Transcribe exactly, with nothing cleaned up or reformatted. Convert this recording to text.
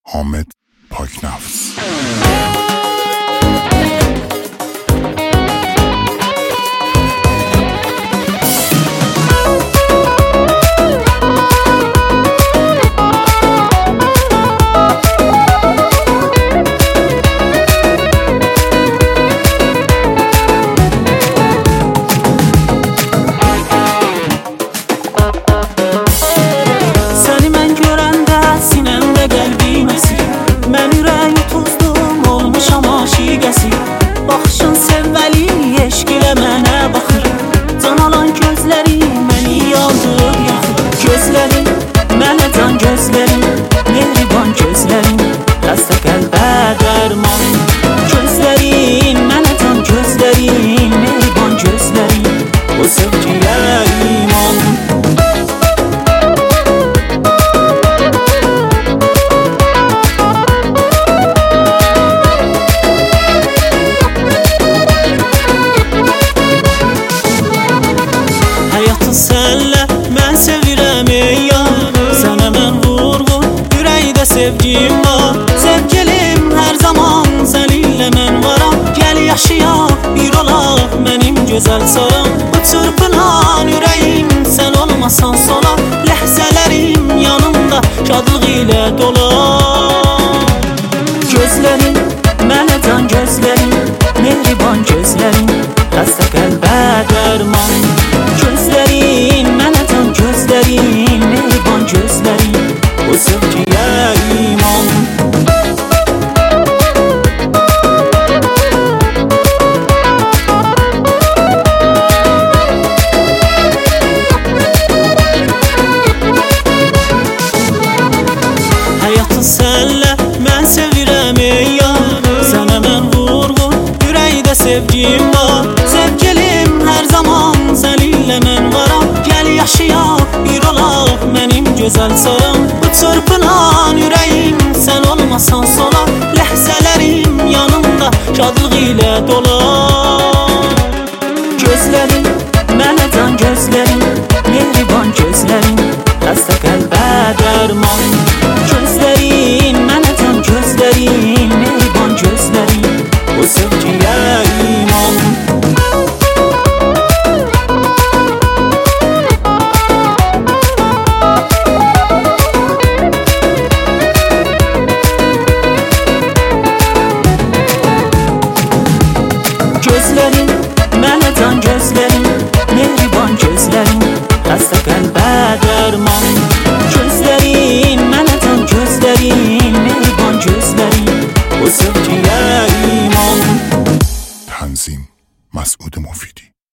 حامد پاکنفس. Baxışın sevvəli, eşq ilə mənə baxır. Can alan gözləri məni yandırır, yaxır. Gözlərin, mənə can gözlərin, mehriban gözlərin, xəstə qəlbə dərman. Gözlərin, mənə can gözlərin, mehriban gözlərin, bu sevgiyə iman. Sənlə mən sevirəm ey yar, sənə mən vurğun ürəkdə sevgim var. Sevgilim hər zaman səninlə mən varam, gəl yaşayaq bir olaq mənim gözəl saram. Bu çırpınan ürəyim sən olmasan sola, ləhzələrim yanımda şadlıq ilə dolar. Gözlərin, mənə can gözlərin, mehriban gözlərin, xəstə qəlbə dərman. Gözlərin, mənə can gözlərin, mehriban gözlərin, bu sevgiyə iman. Həyatı sənlə mən sevirəm ey yar, sənə mən vurğun ürəkdə sevgim var. Sevgilim hər zaman səninlə mən varam, gəl yaşayaq bir olaq mənim gözəl saram. Bu çırpınan ürəyim sən olmasan sola, ləhzələrim yanımda şadlıq ilə dolar. Gözlərin, mənə can gözlərin, mehriban gözlərin, xəstə qəlbə dərman. Gözlərin, mənə can gözlərin, mehriban gözlərin, bu sevgiyə iman. Gözlərin, mənə can gözlərin, mehriban gözlərin, xəstə qəlbə dərman. Gözlərin, mənə can gözlərin, mehriban gözlərin, bu sevgiyə iman. تنظیم مسعود مفیدی.